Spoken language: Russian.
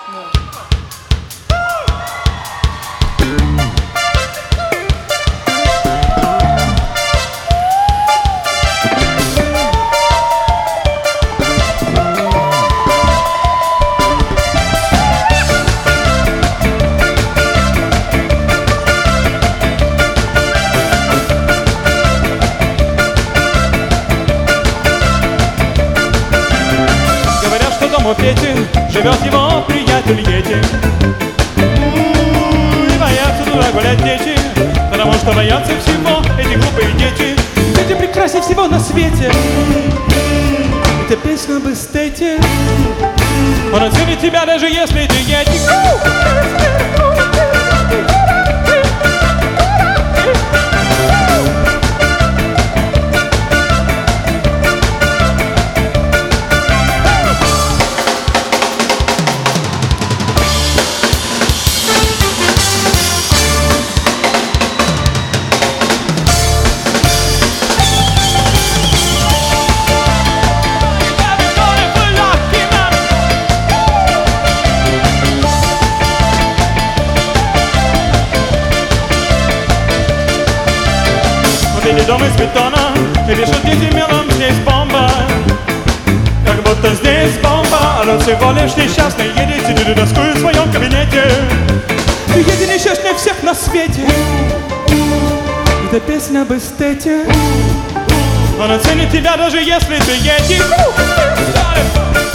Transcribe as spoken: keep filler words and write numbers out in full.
У Пети живет его приятель Йети. И боятся туда гулять дети, потому что боятся всего эти глупые дети. Петя прекраснее всего на свете. Это песня об эстете. Он оценит тебя, даже если ты Йети. Дом из бетона, и пишут дети мелом, здесь бомба. Как будто здесь бомба, а он всего лишь несчастный едет, сидит и тоскует в своем кабинете. Ты едет несчастнее всех на свете. Это песня об эстете. Он оценит тебя, даже если ты едешь.